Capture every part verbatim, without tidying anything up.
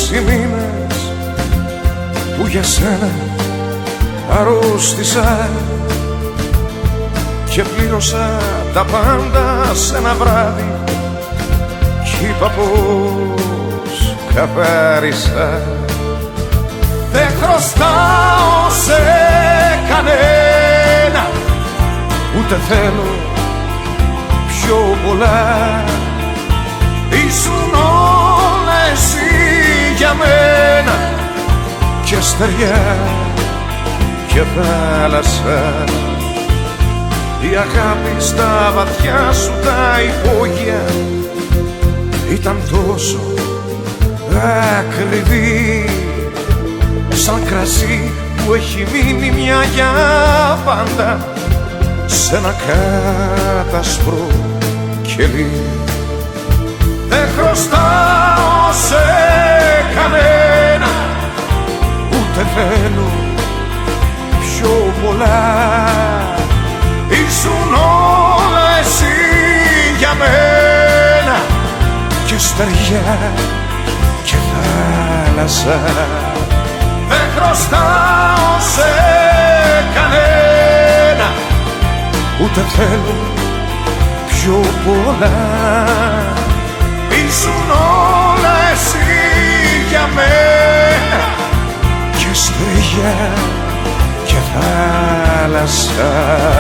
τόσοι μήνες που για σένα αρρώστησα και πλήρωσα τα πάντα σε ένα βράδυ κι είπα πως καθάρισα. Δεν χρωστάω σε κανένα, ούτε θέλω πιο πολλά. Ήσουν όλα εσύ για μένα και στεριά και θάλασσα. Η αγάπη στα βαθιά σου τα υπόγεια ήταν τόσο ακριβή, σαν κρασί που έχει μείνει μια για πάντα σε ένα κάτασπρο κελί. Δεν χρωστάω σε κανένα, ούτε θέλω πιο πολλά. Ήσουν όλα εσύ για μένα και στεριά και θάλασσα. Δεν χρωστάω σε κανένα, ούτε θέλω πιο πολλά. Ήσουν όλα εσύ για μένα και στεριά και θάλασσα.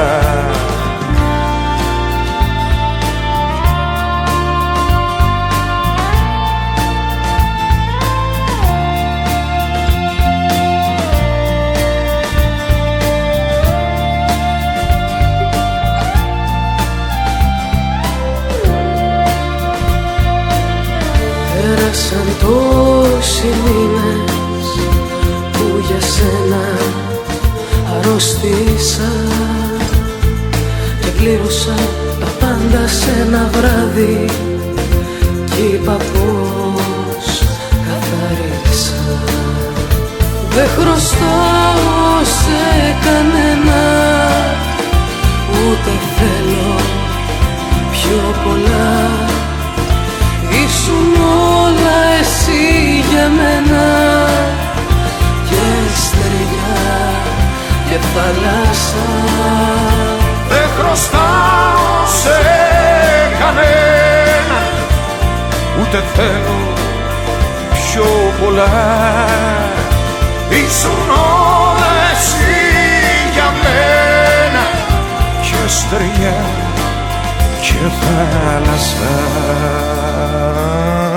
Πέρασαν τόσοι μήνες που για σένα αρρώστησα και πλήρωσα τα πάντα σε ένα βράδυ κι είπα πως καθάρισα. Δεν χρωστάω σε κανένα, ούτε θέλω πιο πολλά. Ήσουν όλα εσύ για μένα και στεριά και θάλασσα. Δεν χρωστάω σε κανένα, ούτε θέλω πιο πολλά. Ήσουν όλα εσύ για μένα και στεριά και θάλασσα.